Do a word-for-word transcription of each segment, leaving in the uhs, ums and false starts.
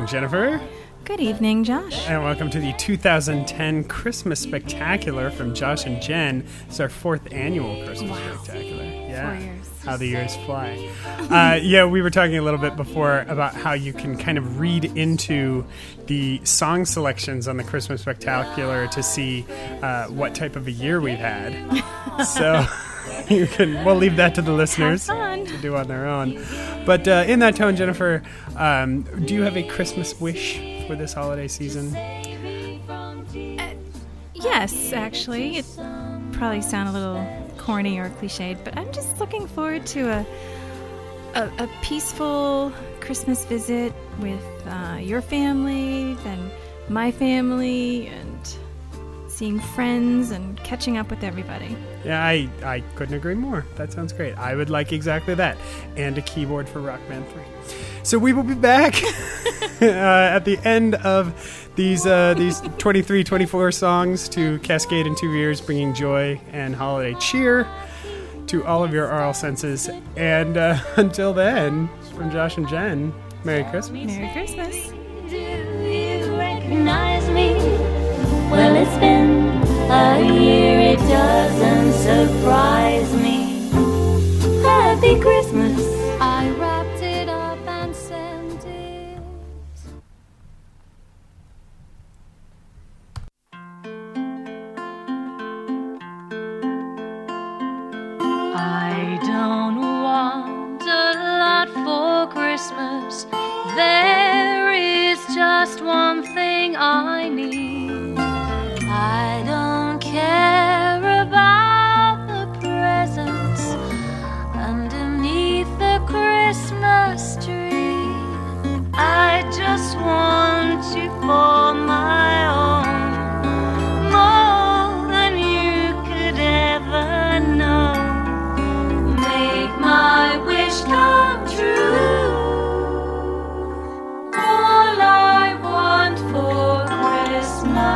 Jennifer. Good evening, Josh. And welcome to the two thousand ten Christmas Spectacular from Josh and Jen. It's our fourth annual Christmas wow. Spectacular. Yeah. Four years. How the years fly. uh, yeah, we were talking a little bit before about how you can kind of read into the song selections on the Christmas Spectacular to see uh, what type of a year we've had. So you can. We'll leave that to the listeners to do on their own. But uh, in that tone, Jennifer, um, do you have a Christmas wish for this holiday season? Uh, yes, actually. It probably sound a little corny or cliched, but I'm just looking forward to a a, a peaceful Christmas visit with uh, your family and my family and seeing friends and catching up with everybody. Yeah, I, I couldn't agree more. That sounds great. I would like exactly that. And a keyboard for Rock Band three. So we will be back uh, at the end of these uh, these twenty-three, twenty-four songs to cascade in two ears, bringing joy and holiday cheer to all of your oral senses. And uh, until then, from Josh and Jen, Merry Christmas. Merry Christmas. Do you recognize me? Well, it's been a year, it doesn't surprise me. Happy Christmas. I wrapped it up and sent it. I don't want a lot for Christmas. There is just one thing I need. I don't care about the presents underneath the Christmas tree. I just want you for my own, more than you could ever know. Make my wish come true. All I want for Christmas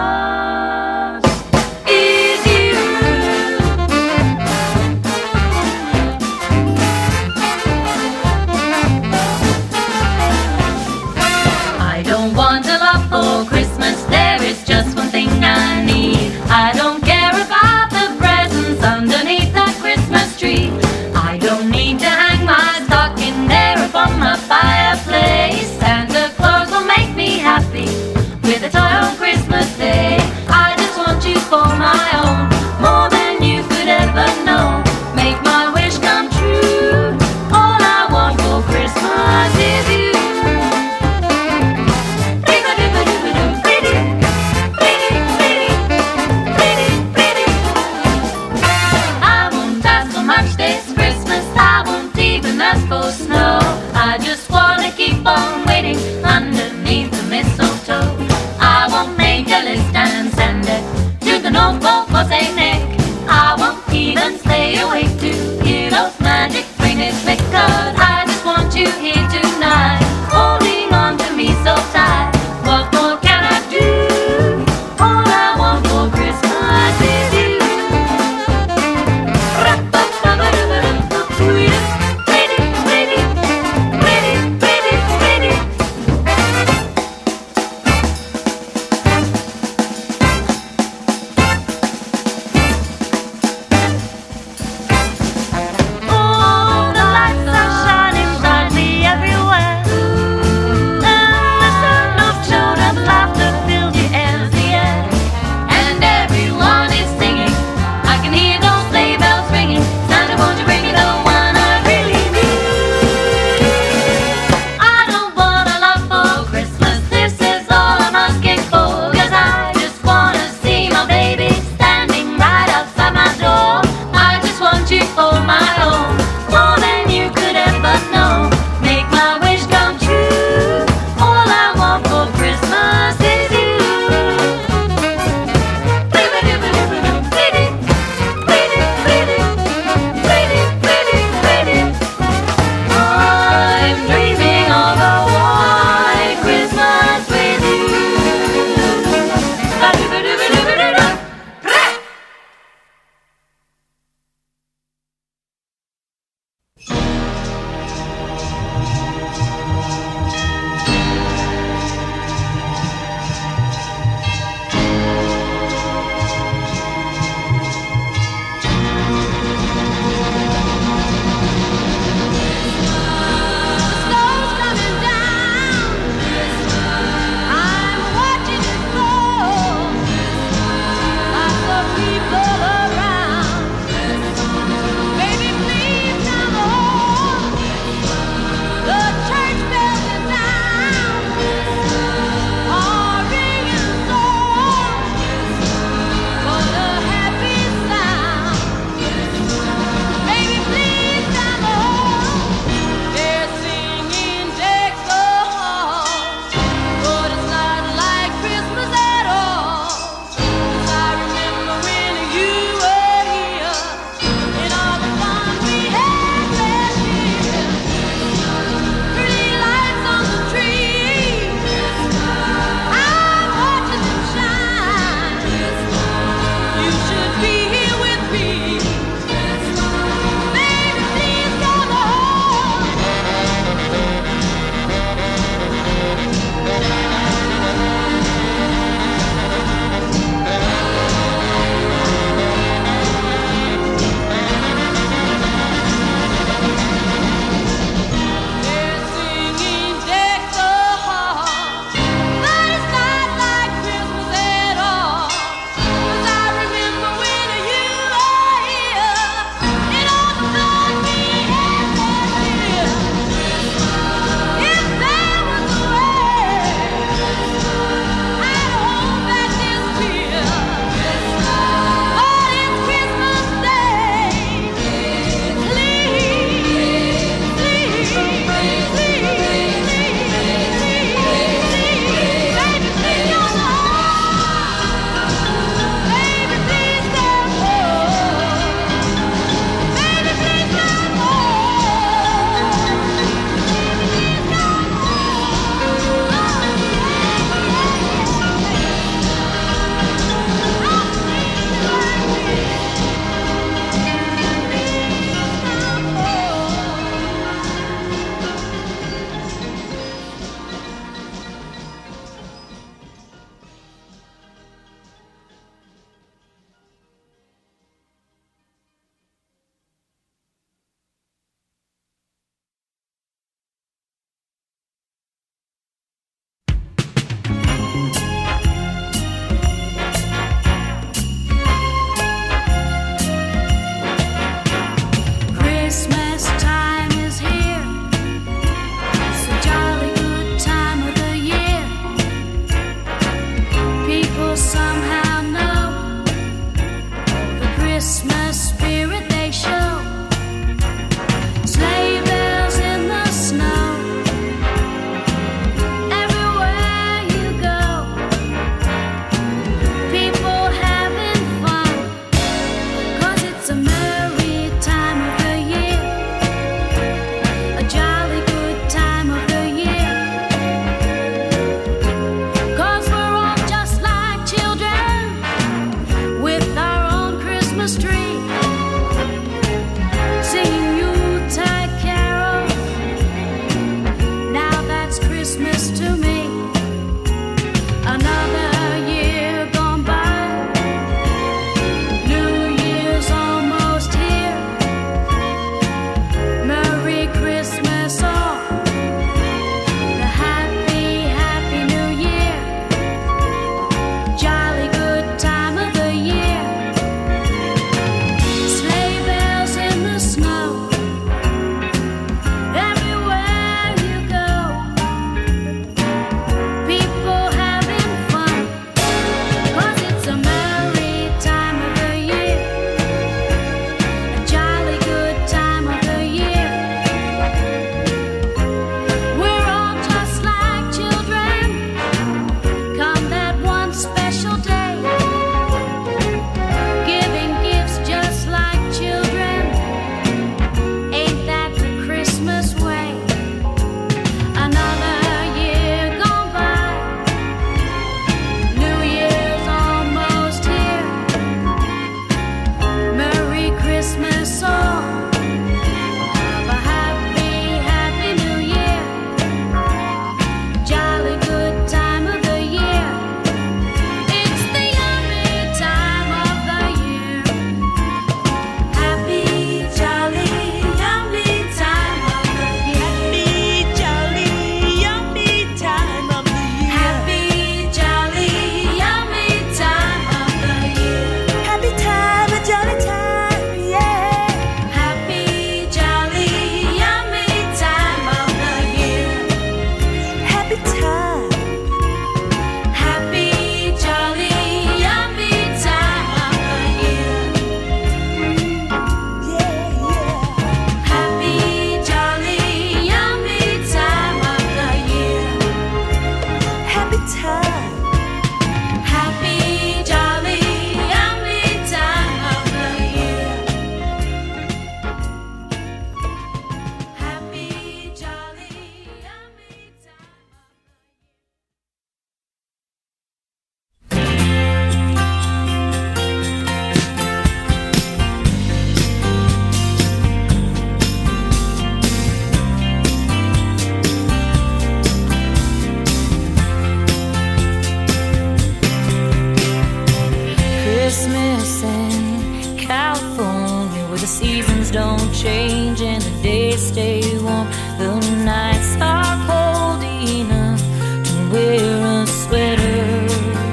Christmas in California, where the seasons don't change and the days stay warm. The nights are cold enough to wear a sweater.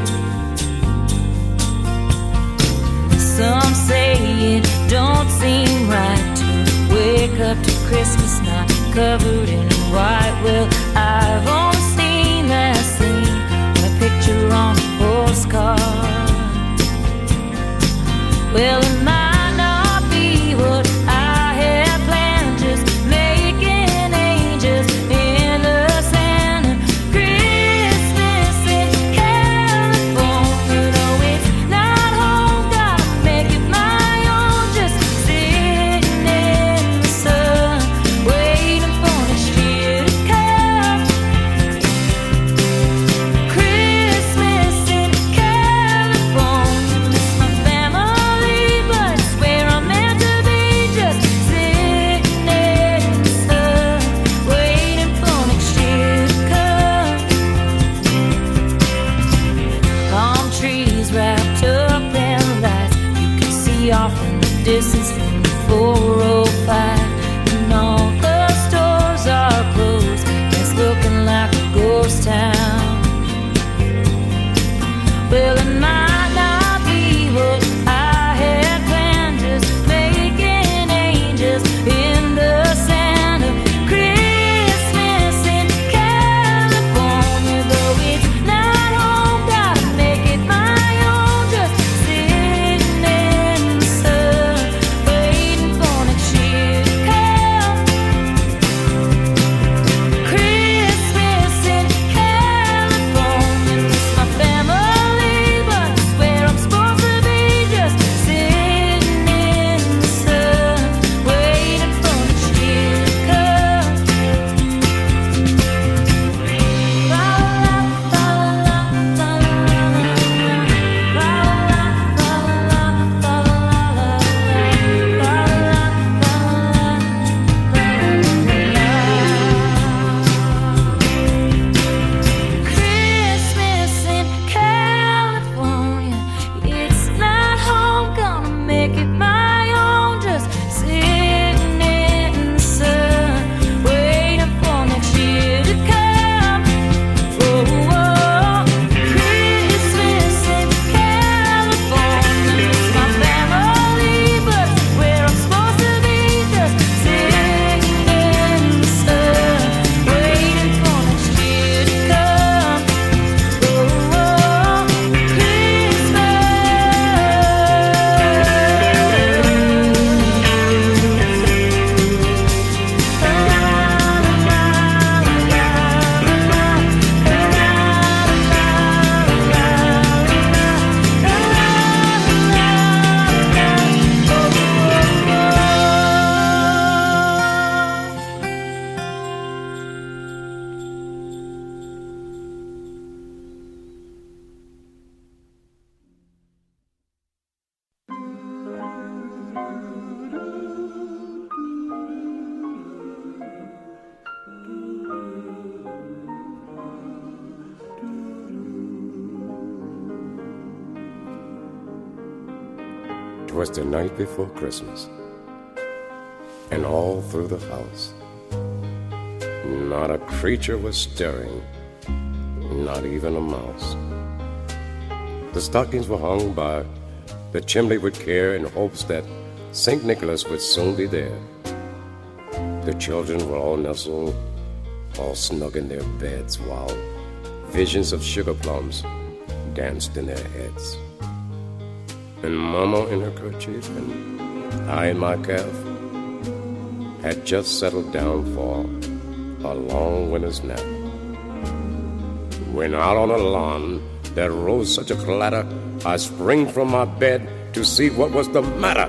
Some say it don't seem right to wake up to Christmas not covered in white. Well, I've only seen that scene on a picture on a postcard. Well, it might not be what I had planned, just making angels in the Santa. Christmas in California, no, it's not home, gotta make it my own. Just sitting in the sun, waiting for next year to come. Christmas in California, miss my family, but it's where I'm meant to be. Just sitting in the sun, waiting for next year to come. Palm trees wrapped up in lights, you can see off in the distance from the four oh five. And all the stores are closed, it's looking like a ghost town. Well, it might not be what I had planned, just making angels in the Santa. Christmas in California, though it's not home, gotta make it my own. Just sitting in the sun, waiting for next year to come. Christmas in California, miss my family, but it's where I'm supposed to be. Just sitting in the sun, waiting for next year to come. La la la la la la Christmas in California, it's not home, gonna make it my own. Just sitting in the sun, waiting for next year to come. Oh, oh, Christmas in California, miss my family, but it's where I'm supposed to be. Just sitting in the sun, waiting for next year to come. Oh, oh, Christmas. Twas the night before Christmas, and all through the house, not a creature was stirring, not even a mouse. The stockings were hung by the chimney with care in hopes that Saint Nicholas would soon be there. The children were all nestled, all snug in their beds, while visions of sugar plums danced in their heads. And Mama in her kerchief and I in my calf had just settled down for a long winter's nap, when out on a lawn there rose such a clatter, I sprang from my bed to see what was the matter.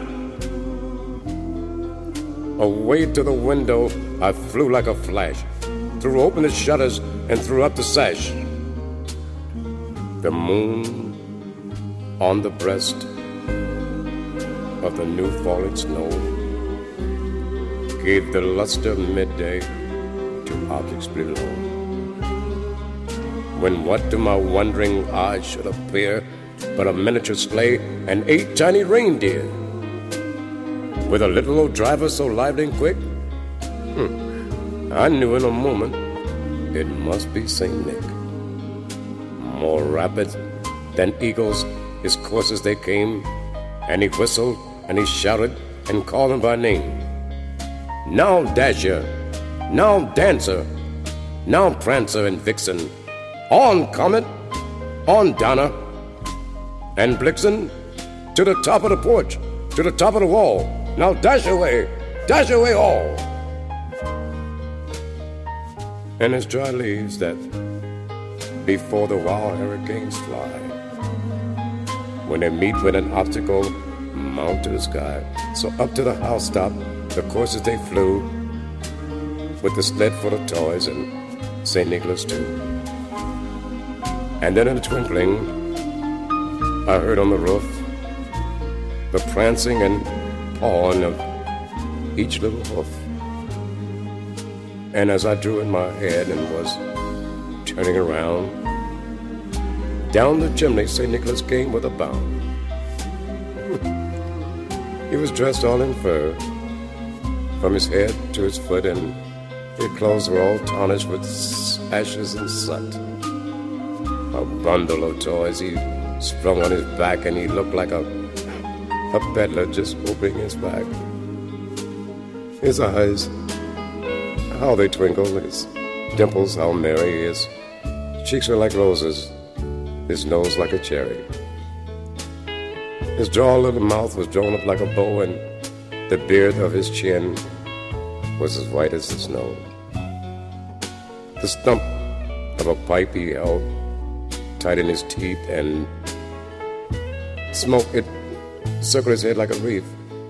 Away to the window I flew like a flash, threw open the shutters and threw up the sash. The moon on the breast of the new fallen snow gave the luster of midday to objects below. When what to my wondering eyes should appear but a miniature sleigh and eight tiny reindeer. With a little old driver so lively and quick, hmm, I knew in a moment it must be Saint Nick. More rapid than eagles, his coursers they came, and he whistled and he shouted and called them by name. Now Dasher, now Dancer, now Prancer and Vixen, on Comet, on Donner, and Blitzen, to the top of the porch, to the top of the wall. Now dash away, dash away all. And as dry leaves that before the wild hurricanes fly, when they meet with an obstacle, mount to the sky. So up to the housetop, the coursers they flew, with the sled full of toys and Saint Nicholas too. And then in a twinkling, I heard on the roof the prancing and pawing of each little hoof. And as I drew in my head and was turning around, down the chimney Saint Nicholas came with a bound. He was dressed all in fur, from his head to his foot, and his clothes were all tarnished with ashes and soot. A bundle of toys he sprung on his back, and he looked like a, a peddler just opening his bag. His eyes, how they twinkle, his dimples, how merry, his cheeks were like roses, his nose like a cherry. His droll little mouth was drawn up like a bow, and the beard of his chin was as white as the snow. The stump of a pipe he held tight in his teeth, and smoke, it circled his head like a wreath.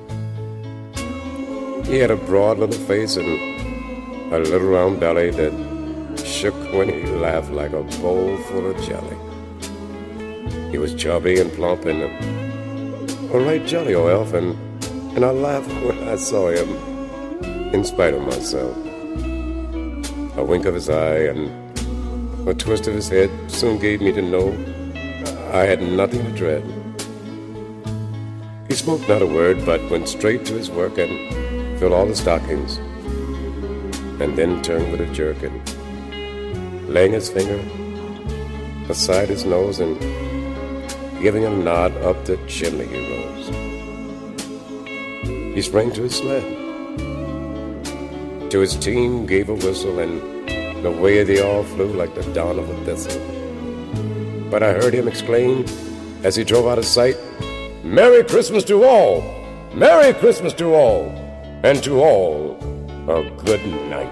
He had a broad little face and a little round belly that shook when he laughed like a bowl full of jelly. He was chubby and plump and a, a right jolly old elf, and, and I laughed when I saw him, in spite of myself. A wink of his eye and a twist of his head soon gave me to know I had nothing to dread. He spoke not a word, but went straight to his work and filled all the stockings, and then turned with a jerk and, laying his finger aside his nose and giving a nod up the chimney he rose. He sprang to his sled, to his team gave a whistle, and away they all flew like the dawn of a thistle. But I heard him exclaim as he drove out of sight, "Merry Christmas to all! Merry Christmas to all! And to all a good night."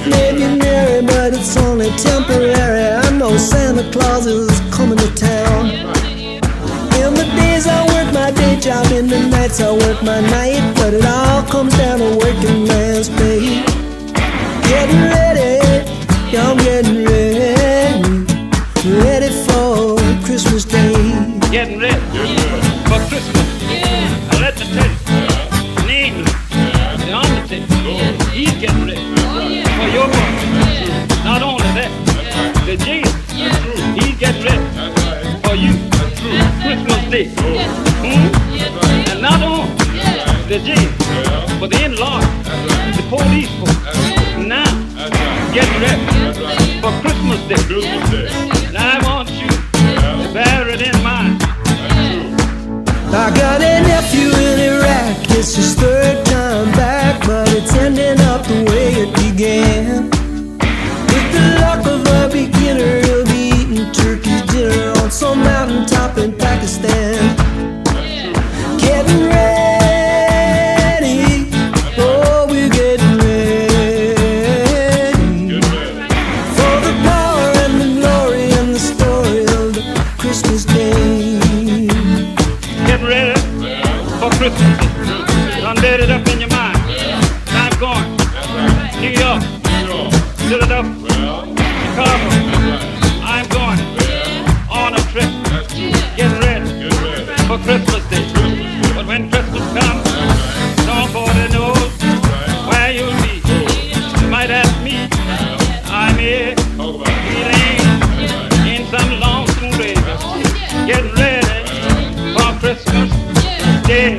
may be merry, but it's only temporary. I know Santa Claus is coming to town. In the days I work my day job, in the nights I work my night, but it all comes down to working man's pay. Getting ready, yeah, I'm getting ready, ready for Christmas Day. Getting ready for Christmas. Now let me tell you, an angel, the undertaker, he's getting ready for your work. Not only that, the Jesus, he's getting ready for you. Christmas Day. Hmm? And not only the jail, but the in-law, the police folks. Now, get ready for Christmas Day. And I want you to bear it in mind. I got a nephew in Iraq. It's his third time back, but it's ending up the way it began. With the luck of a beginner, he'll be eating turkey dinner on some mountaintop in Pakistan. Getting ready, oh, we're getting ready for the power and the glory and the story of the Christmas Day. Get ready for Christmas Day. Done made it up in your mind. I'm going. New York, Philadelphia, Chicago. I'm going on a trip. Get ready for Christmas Day. But when Christmas comes, nobody knows where you'll be. You might ask me, I'm here, feeling in some lonesome grave. Get ready for Christmas Day.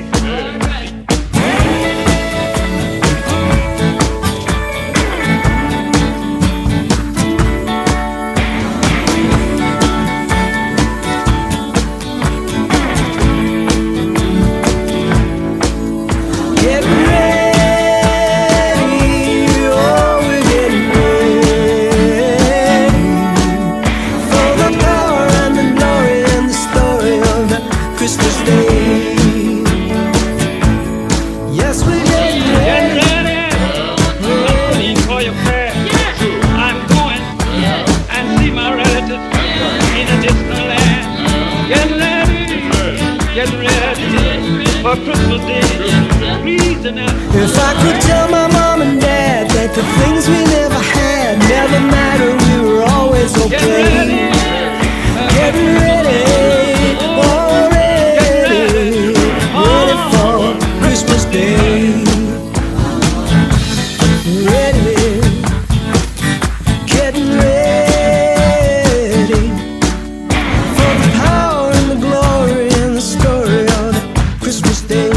If I could tell my mom and dad that the things we never had never matter, we were always okay. Getting ready, oh, ready, ready for Christmas Day. Ready, getting ready for the power and the glory and the story of Christmas Day.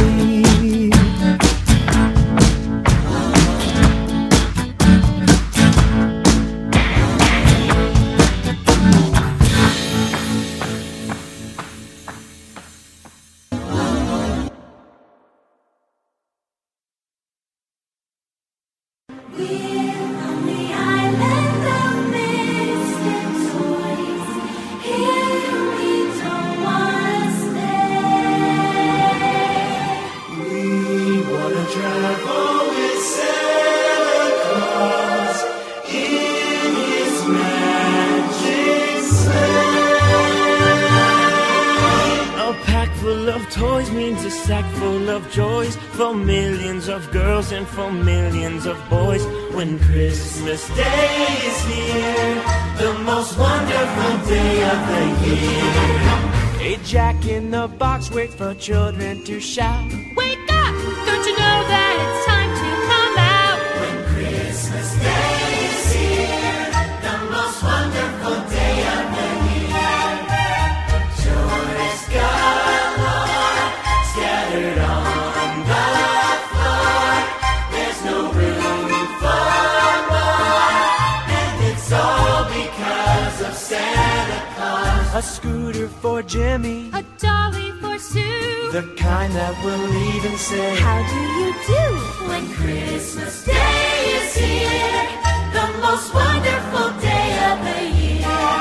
For millions of girls and for millions of boys. When Christmas Day is here, the most wonderful day of the year. A Jack in the Box, wait for children to shout. Wake up! Don't you know that it's time to come out? When Christmas Day is here, the most wonderful day of the year. Tourists galore, scattered on the floor. There's no room for more, and it's all because of Santa Claus. A scooter for Jimmy, A dolly for Sue, the kind that will even say, how do you do? when Christmas Day is here, the most wonderful day of the year.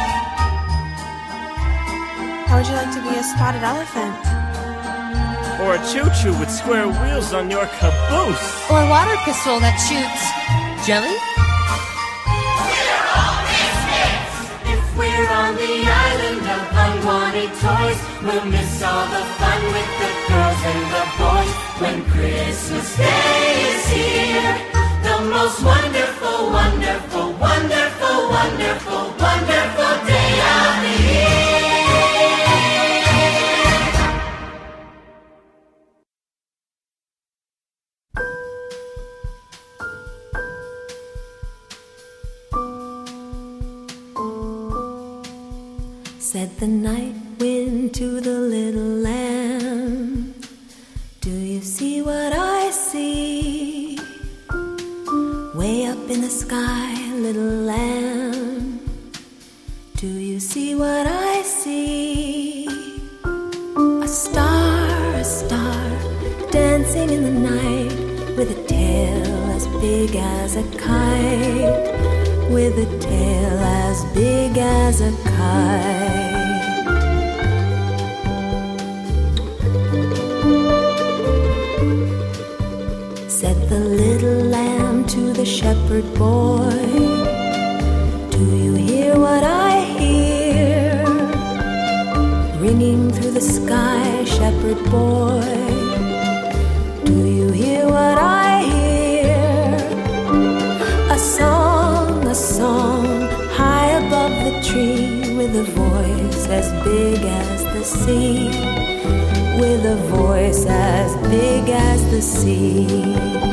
How would you like to be a spotted elephant? Or a choo-choo with square wheels on your caboose. Or a water pistol that shoots jelly? here on the island of unwanted toys. We'll miss all the fun with the girls and the boys when Christmas Day is here. The most wonderful, wonderful, wonderful, wonderful, wonderful day of the year. Said the night wind to the little lamb, do you see what I see? Way up in the sky, little lamb, do you see what I see? A star, a star, dancing in the night, with a tail as big as a kite, with a tail as big as a kite. Said the little lamb to the shepherd boy, do you hear what I hear? Ringing through the sky, shepherd boy, do you hear what I hear? A song, a song, high above the tree, with a voice as big as the sea, with a voice as big as the sea.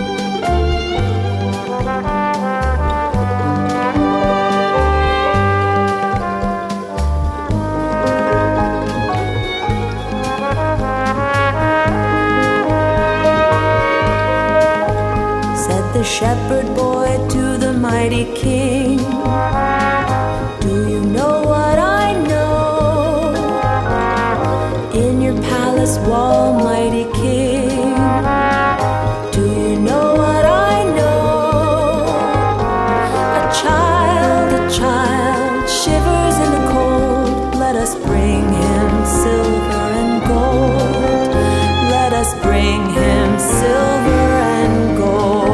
Said the shepherd boy to the mighty king, do you know what I know? In your palace wall, mighty king, do you know what I know? A child, a child shivers in the cold. Let us bring him silver and gold. Let us bring him silver and gold.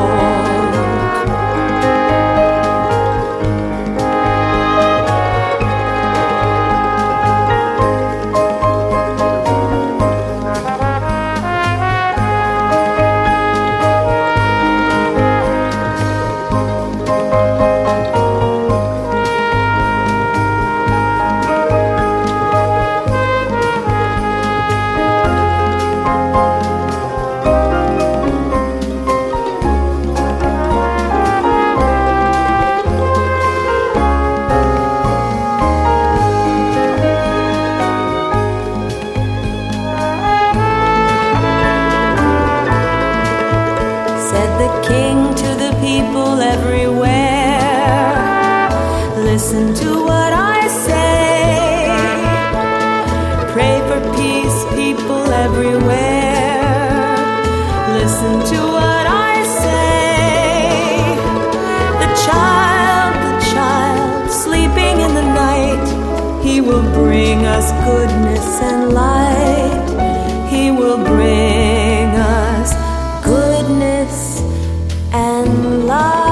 Listen to what I say. Pray for peace, people everywhere. Listen to what I say. The child, the child, sleeping in the night, he will bring us goodness and light. He will bring us goodness and light.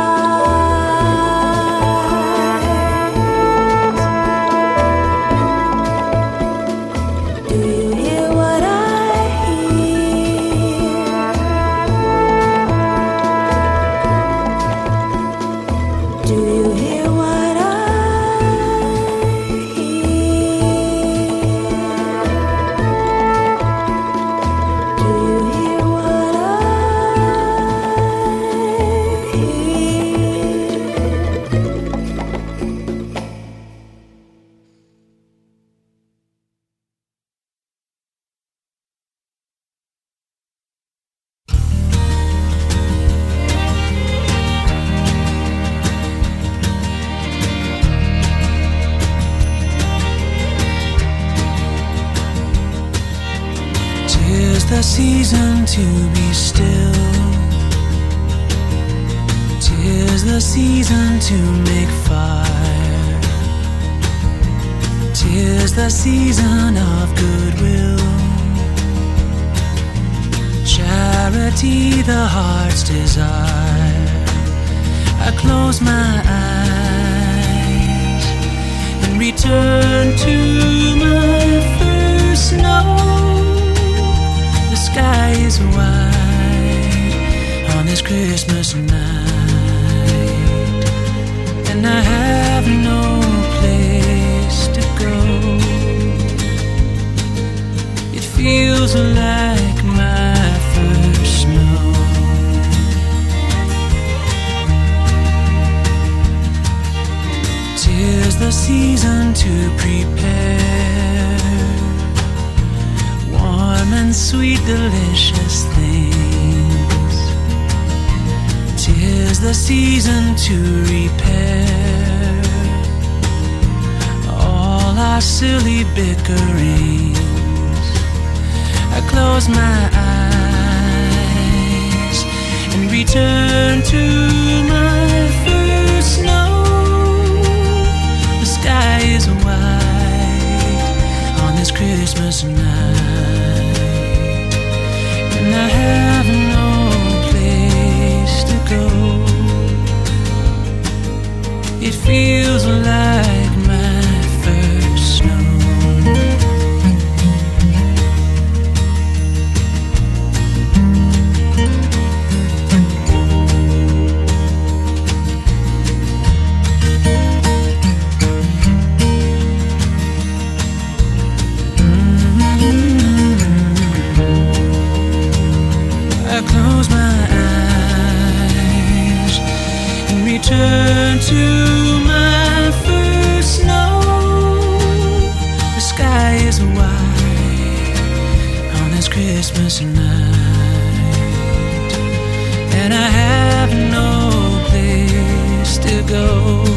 The season to be still. 'Tis the season to make fire. 'Tis the season of goodwill. Charity, the heart's desire. I close my eyes and and return to my first snow. The sky is white on this Christmas night, and I have no place to go. It feels like my first snow. Tis the season to prepare warm and sweet, delicious things. Tis the season to repair all our silly bickerings. I close my eyes and return to my first snow. The sky is white on this Christmas night, and I have no place to go. It feels like my first snow. Return to my first snow. The sky is white on this Christmas night, and I have no place to go.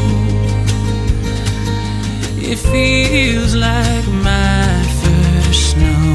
It feels like my first snow.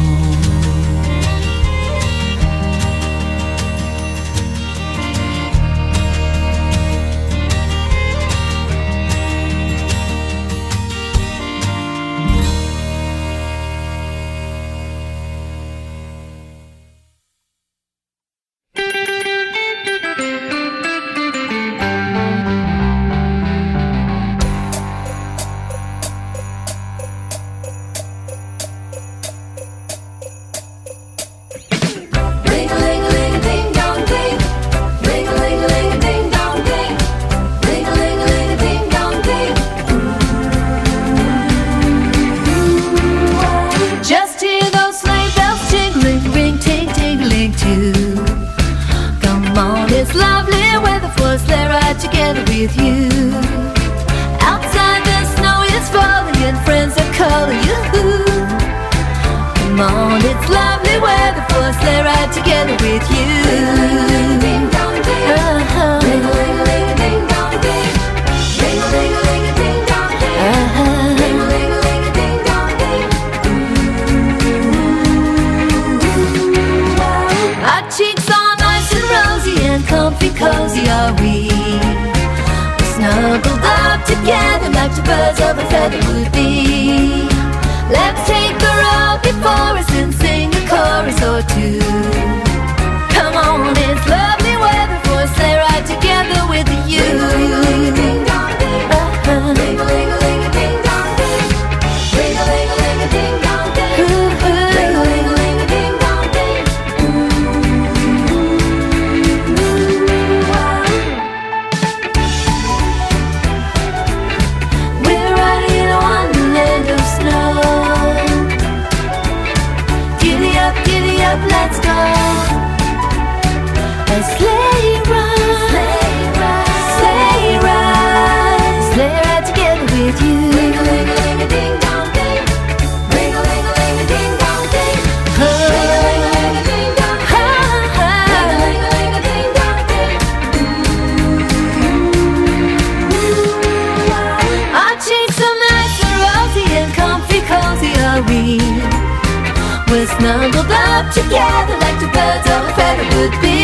Snuggled up together like two birds of a feather would be.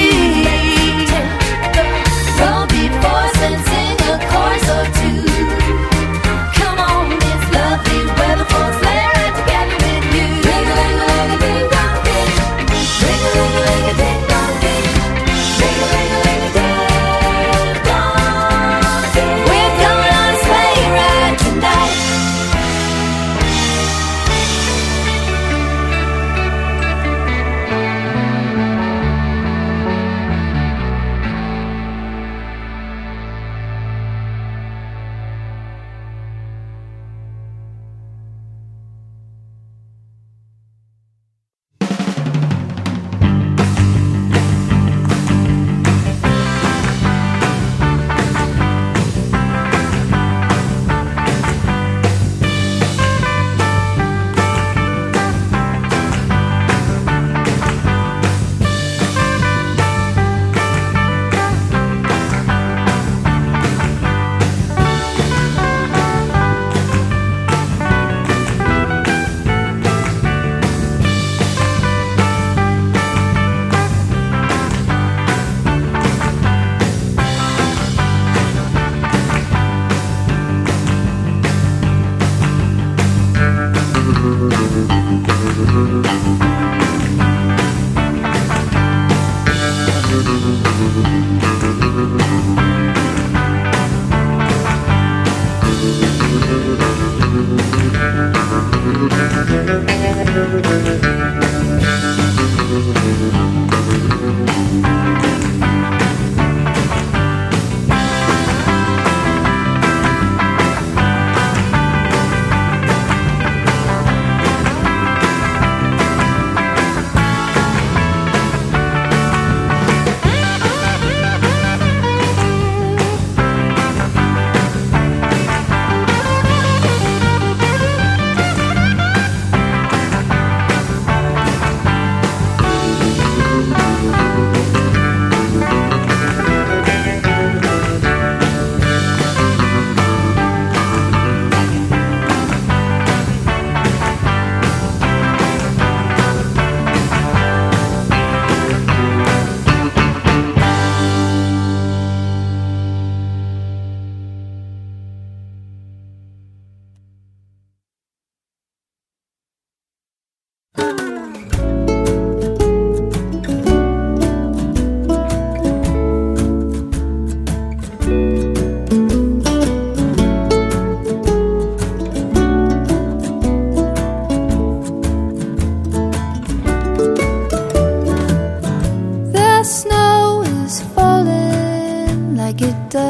Roll before us and sing a chorus or two. Come on, it's lovely weather for us, lay right together with you. Ring-a-ling-a-ling-a-ding-dong-ding. Ring-a-ling-a-ling-a-ding-dong-ding. Ring-a-ling-a-ling-a-ding-dong-ding. We're going on a sleigh ride tonight.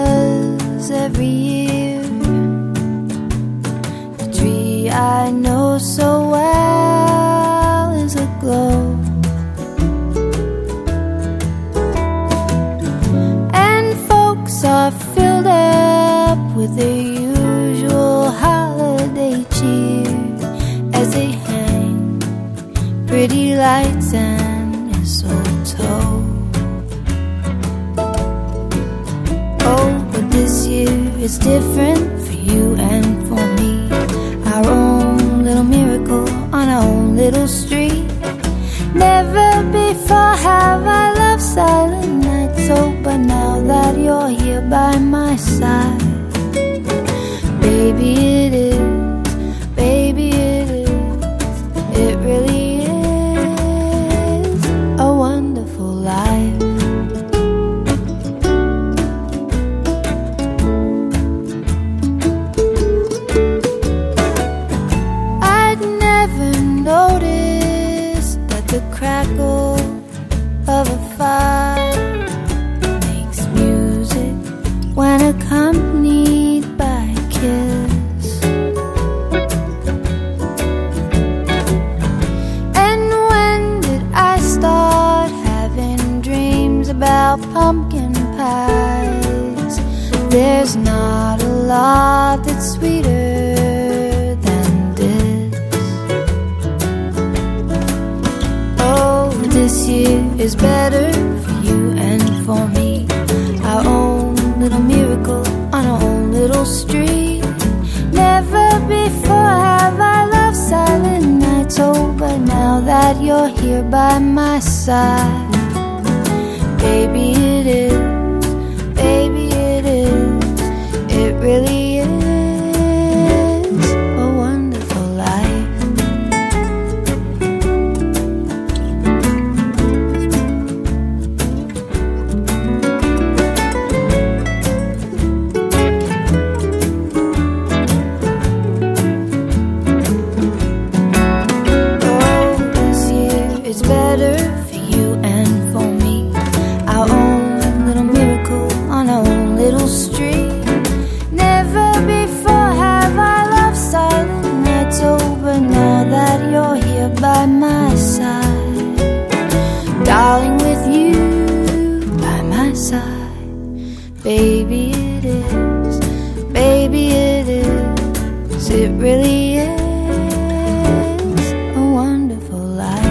does every year. The tree I know so well is aglow. And folks are filled up with their usual holiday cheer as they hang pretty lights and mistletoe. Oh, but this year is different for you and for me. Our own little miracle on our own little street. Never before have I loved silent nights. Oh, but now that you're here by my side, baby it is, baby it is, it really is a wonderful life. I'd never noticed that the crackle of a fire makes music when accompanied by a kiss. And when did I start having dreams about pumpkin pies? There's not a lot that's sweeter than this. Oh, this year is better for you and for me. Our own little miracle on our own little street. Never before have I loved silent nights. Oh, but now that you're here by my side, baby it is, baby it is, it really is a wonderful life. It's better for you and for me. Our own little miracle on our own little street. Never before have I loved silent nights. Oh, but now that you're here by my side, darling, with you by my side, baby it is, baby it is, it really is a wonderful life.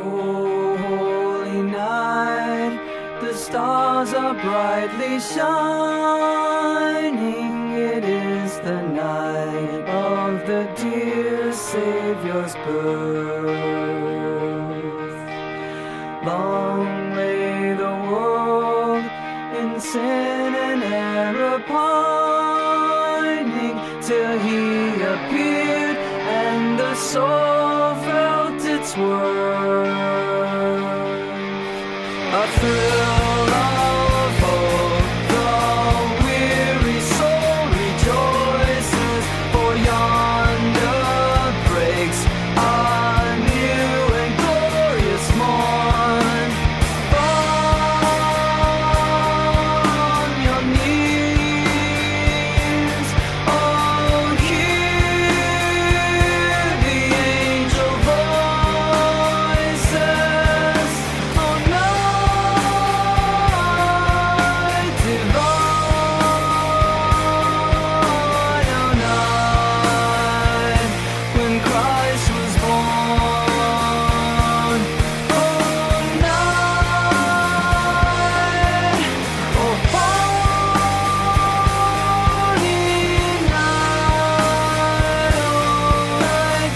Oh, holy night, the stars are brightly shining. It is the night of the dear Savior's birth. Long lay the world in sin and error pining, till he appeared and the soul felt its worth. A thrill of hope, the weary soul rejoices, for yonder breaks a new and glorious morn. On your knees, oh, hear the angel voices. Oh, night divine, oh, night when Christ was born. Oh, night, oh, holy night, oh, night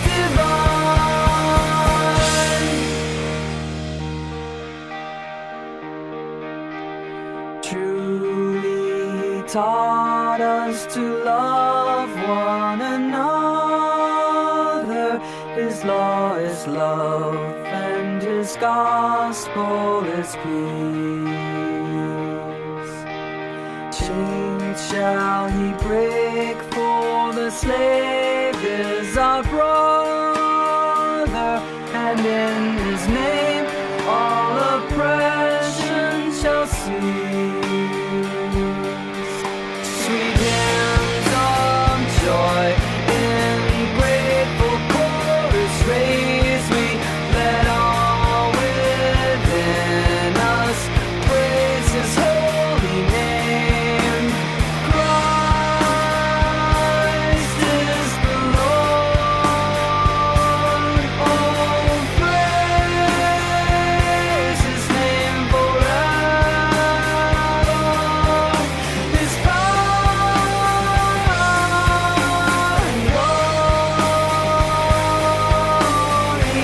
divine. Truly taught us to love one another. His law is love, and his gospel is peace. Chains shall he break, for the slave is our brother, and in his name all oppression shall cease. Sweet hymns of joy in grateful chorus raise we, let all within us praise his holy name. Christ is the Lord. Oh, praise his name forever. His power and glory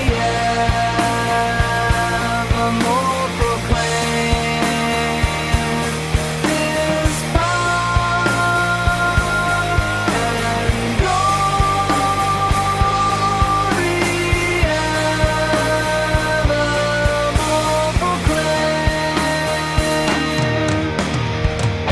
evermore proclaim. His power and glory evermore proclaim.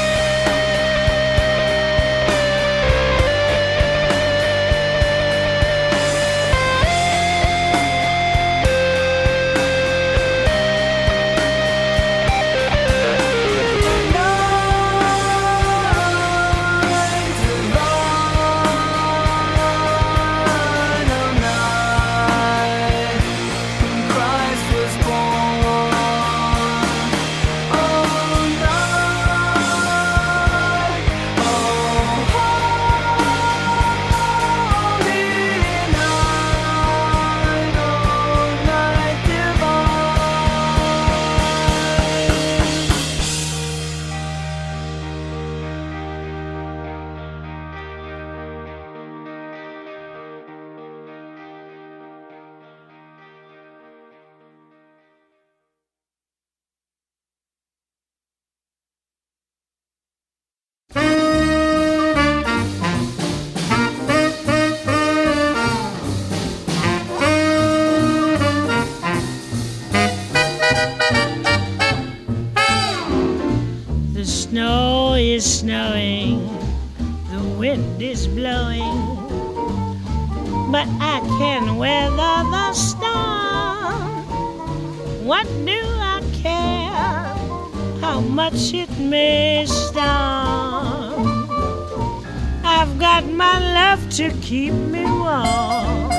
The snow is snowing, the wind is blowing, but I can weather the storm. What do I care how much it may storm? I've got my love to keep me warm.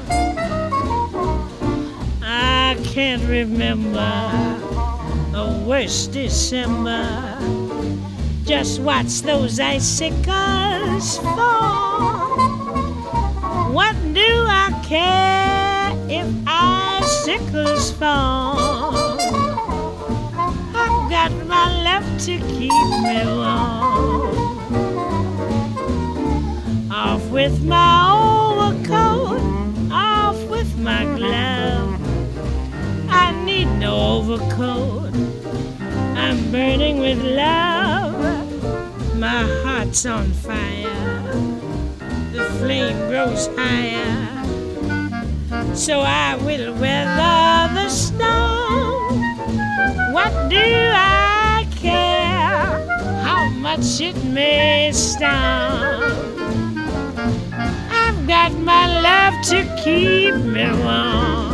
I can't remember a worse December. Just watch those icicles fall. What do I care if I sit icicles fall. I've got my love to keep me warm. Off with my overcoat, off with my glove. I need no overcoat, I'm burning with love. My heart's on fire, the flame grows higher, so I will weather the storm. What do I care how much it may storm? I've got my love to keep me warm.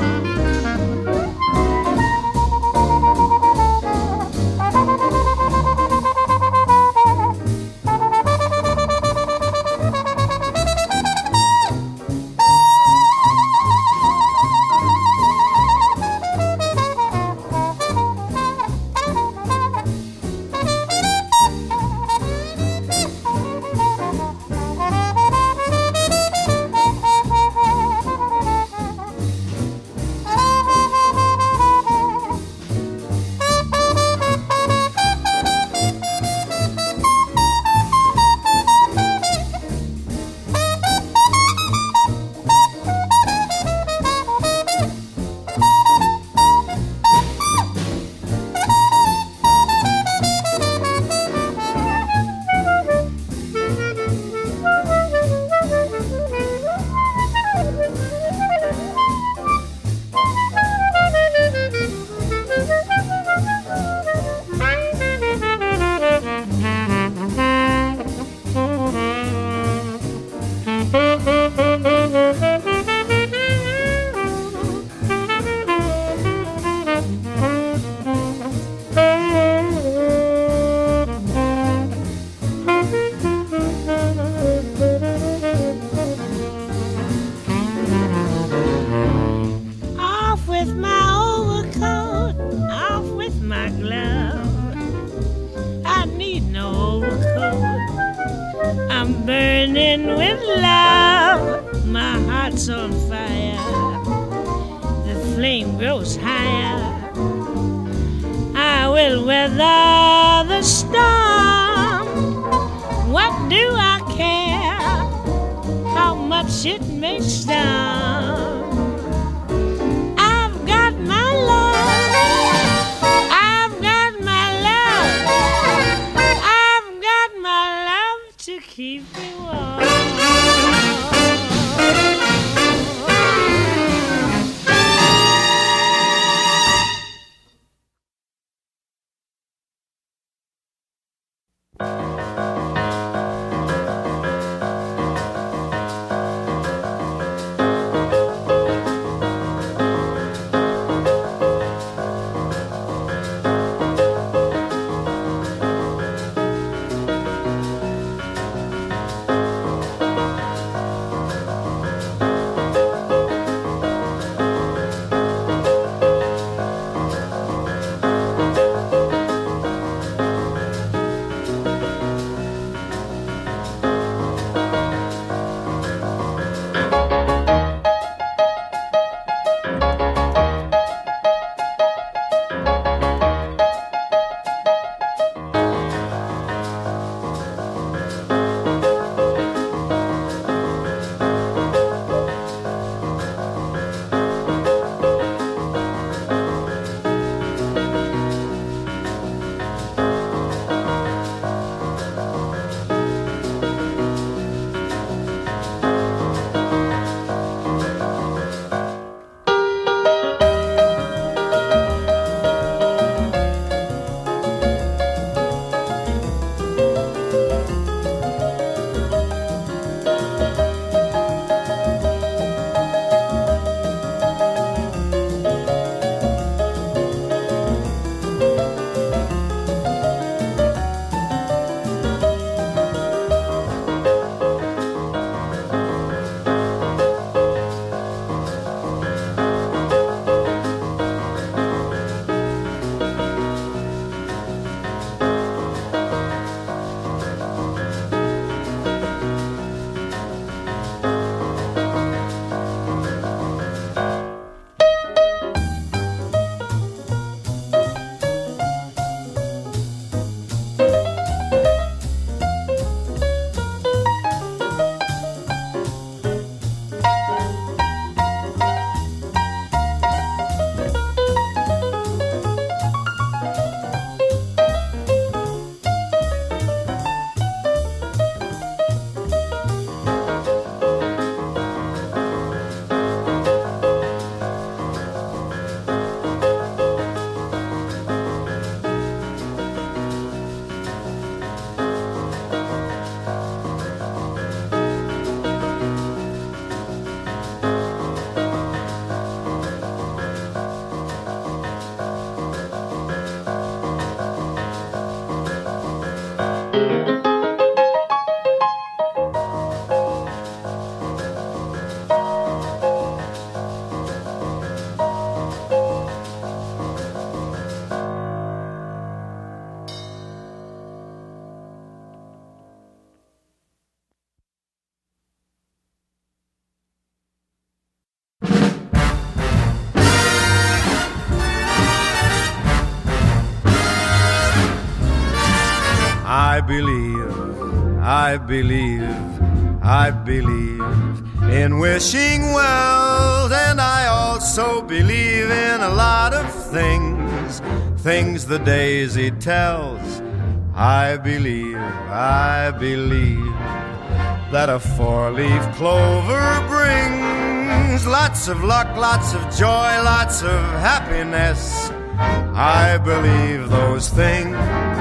I believe, I believe, I believe in wishing well, and I also believe in a lot of things, things the daisy tells. I believe, I believe that a four-leaf clover brings lots of luck, lots of joy, lots of happiness. I believe those things.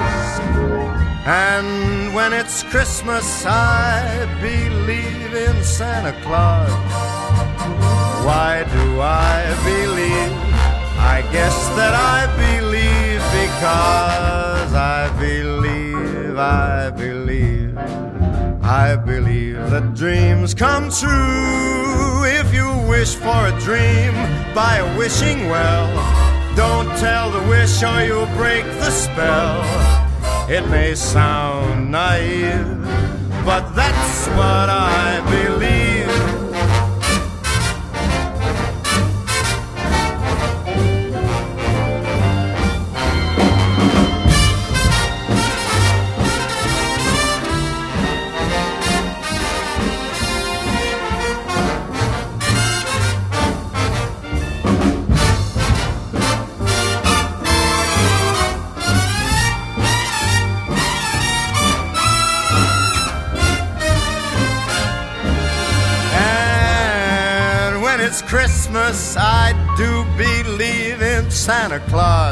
And when it's Christmas, I believe in Santa Claus. Why do I believe? I guess that I believe because I believe, I believe, I believe that dreams come true. If you wish for a dream by a wishing well, don't tell the wish or you'll break the spell. It may sound naive, but that's what I believe. Christmas, I do believe in Santa Claus.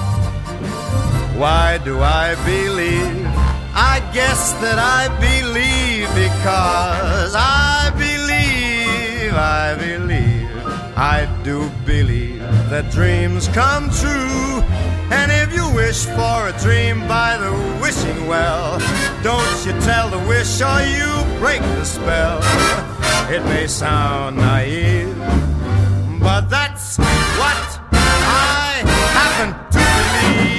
Why do I believe? I guess that I believe because I believe, I believe, I do believe that dreams come true. And if you wish for a dream by the wishing well, don't you tell the wish or you break the spell. It may sound naive, but that's what I happen to believe.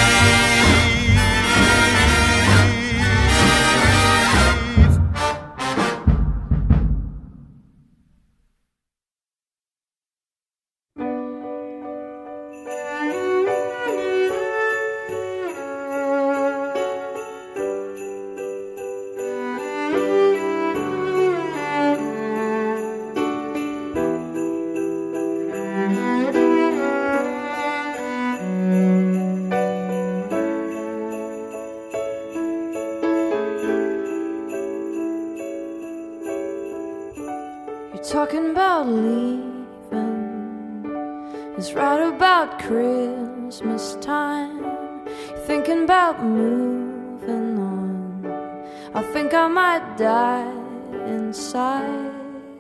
Talking about leaving is right about Christmas time. Thinking about moving on, I think I might die inside.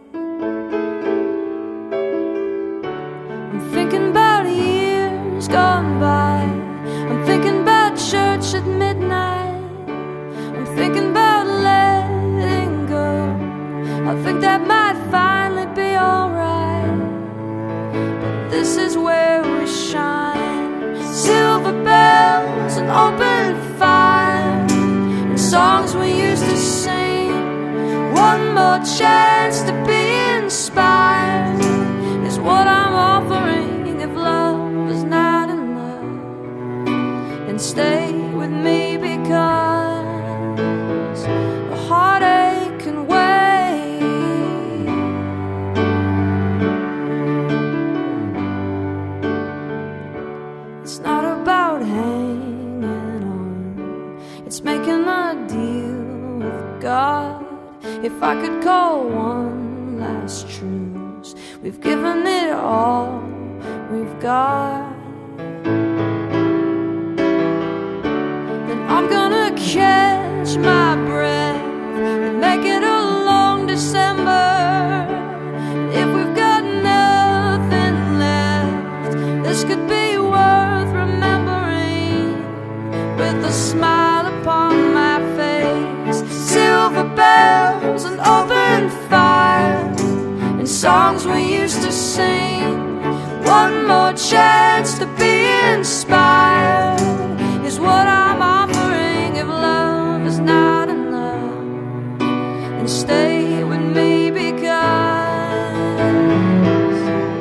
I'm thinking about years gone by. I'm thinking about church at midnight. I'm thinking about letting go. I think that might finally be alright. But this is where we shine. Silver bells and open fire, and songs we used to sing. One more chance to be inspired is what I'm offering. If love is not enough, then stay with me, because a heartache can wait. It's not about hanging on, it's making a deal with God. If I could call one last truce, we've given it all we've got. Then I'm gonna catch my breath and make it a long December. If we've got nothing left, this could be worth remembering, with a smile upon my face. Silver bells and open fire, and songs we used to sing. One more chance to be inspired is what I'm offering. If love is not enough, then stay with me, because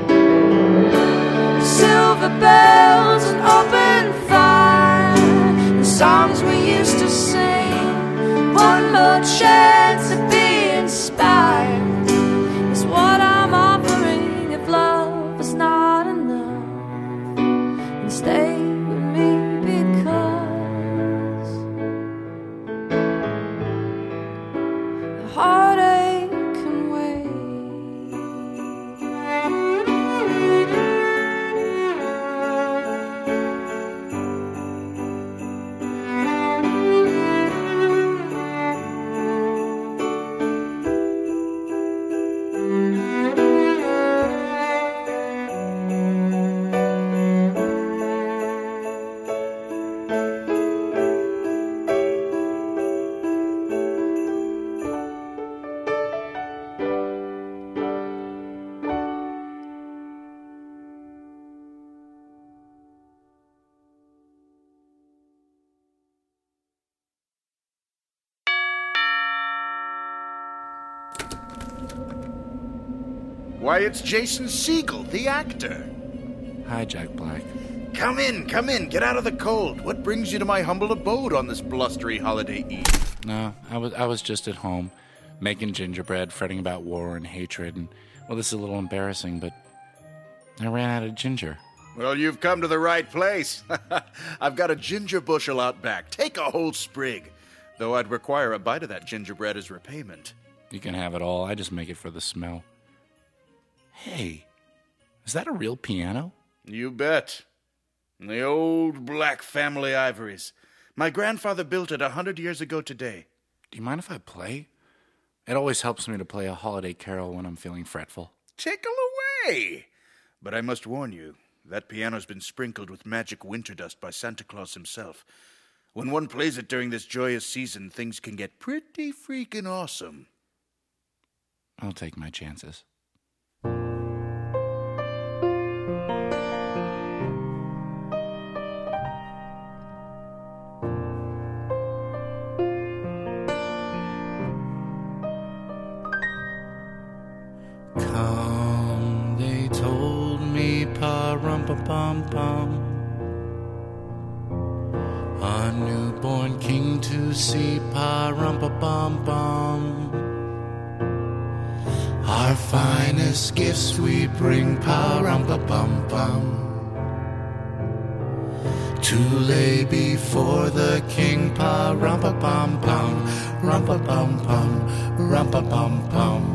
silver bells and open fire, and songs we used to sing. Why, it's Jason Segel, the actor. Hi, Jack Black. Come in, come in. Get out of the cold. What brings you to my humble abode on this blustery holiday eve? No, I was I was just at home, making gingerbread, fretting about war and hatred, and, well, this is a little embarrassing, but I ran out of ginger. Well, you've come to the right place. I've got a ginger bushel out back. Take a whole sprig. Though I'd require a bite of that gingerbread as repayment. You can have it all. I just make it for the smell. Hey, is that a real piano? You bet. The old black family ivories. My grandfather built it a hundred years ago today. Do you mind if I play? It always helps me to play a holiday carol when I'm feeling fretful. Tickle away! But I must warn you, that piano's been sprinkled with magic winter dust by Santa Claus himself. When one plays it during this joyous season, things can get pretty freaking awesome. I'll take my chances. Come, they told me, pa-rum-pa-pum-pum, a newborn king to see, pa-rum-pa-pum-pum. Our finest gifts we bring, pa-rum-pa-pum-pum, to lay before the king, pa-rum-pa-pum-pum, rum-pa-pum-pum, rum-pa-pum-pum.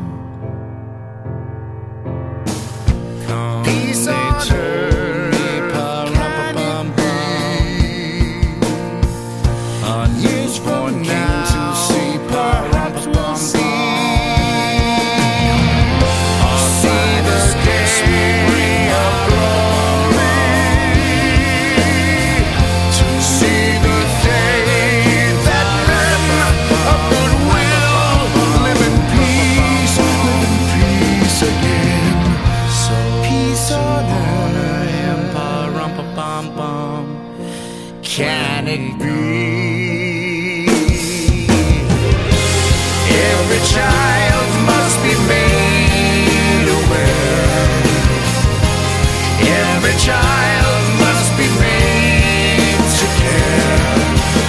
Peace on earth, a newborn king to see, perhaps we'll see. Our finest gifts we bring of glory, to see the day that men of goodwill live in peace, live in peace again. So peace on earth, pa-rum-pa-pum-pum, can it be? Every child must be made aware. Every child must be made to care.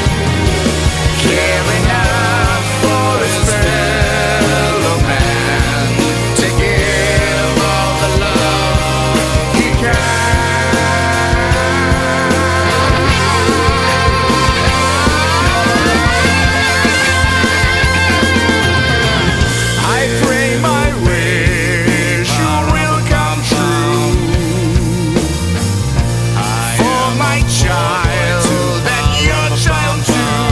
Care enough for his fellow man, to give all the love he can. I pray my wish will come true for my child and your child too.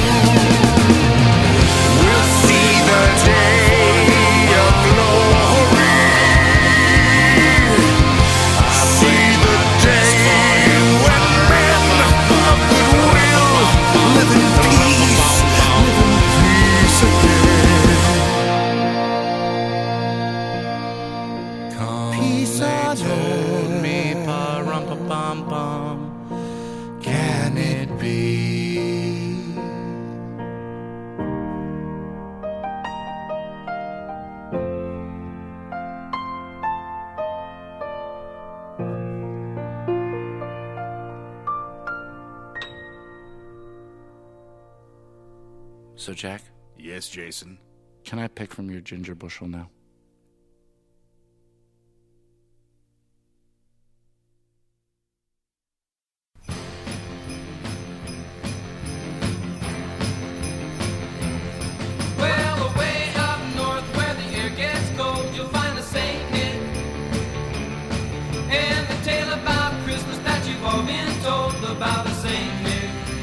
We'll see the day of glory. See the day when men of goodwill live in peace, live in peace again. Peace on earth, me, pa-rum-pa-pum-pum, can it be? So, Jack? Yes, Jason. Can I pick from your ginger bushel now? Well, away up north where the air gets cold, you'll find a Saint Nick. And the tale about Christmas that you've all been told about a Saint Nick.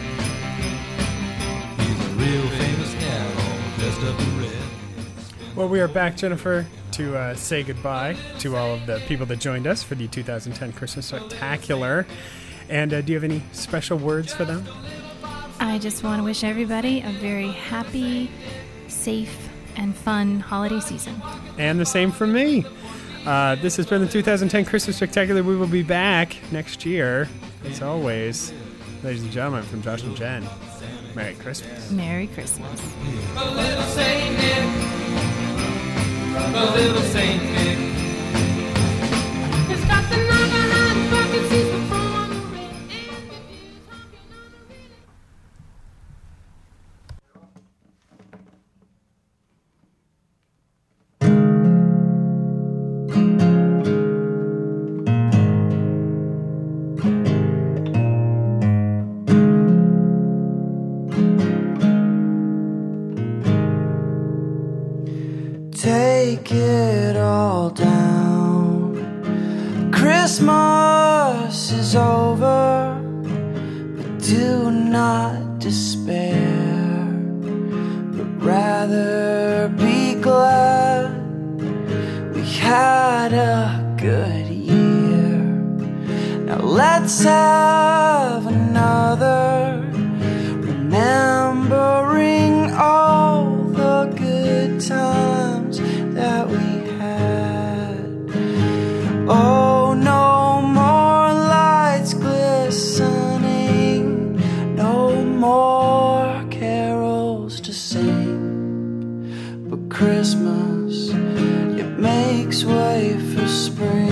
He's a real famous cat, all dressed up in red. Well, we are back, Jennifer, to uh, say goodbye to all of the people that joined us for the two thousand ten Christmas Spectacular. And uh, do you have any special words for them? I just want to wish everybody a very happy, safe, and fun holiday season. And the same for me. Uh, this has been the two thousand ten Christmas Spectacular. We will be back next year, as always. Ladies and gentlemen, from Josh and Jen, Merry Christmas. Merry Christmas. A little Saint Nick, a little Saint Nick, take it all down. Christmas is over, but do not despair, but rather be glad we had a good year. Now let's have another, remembering all the good times that we had. Oh, no more lights glistening, no more carols to sing, but Christmas, it makes way for spring.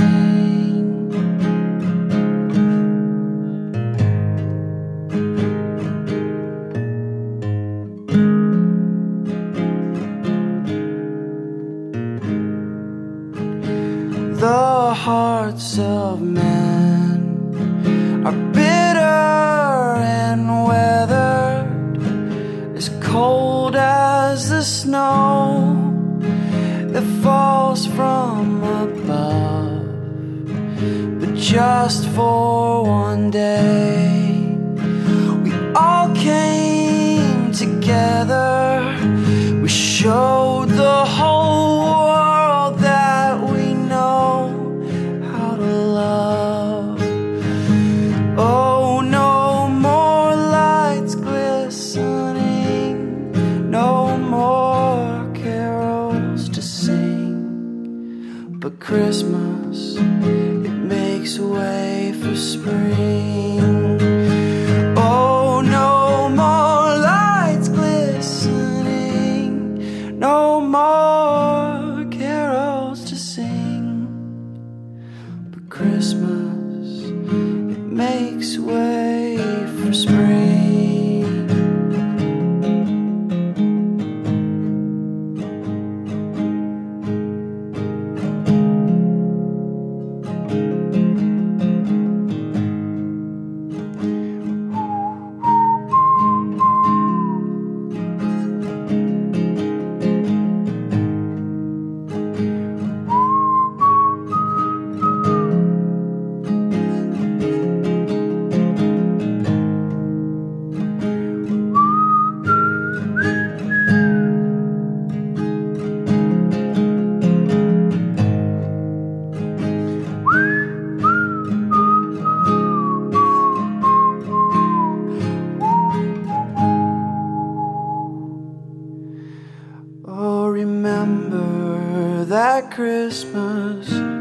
The hearts of men are bitter and weathered, as cold as the snow that falls from above. But just for one day, we all came together. We showed the whole world that we know how to love. Oh, no more lights glistening, no more carols to sing, but Christmas, it makes way for spring. Oh, no more lights glistening, no more carols to sing, but Christmas, it makes way for spring. Oh, remember that Christmas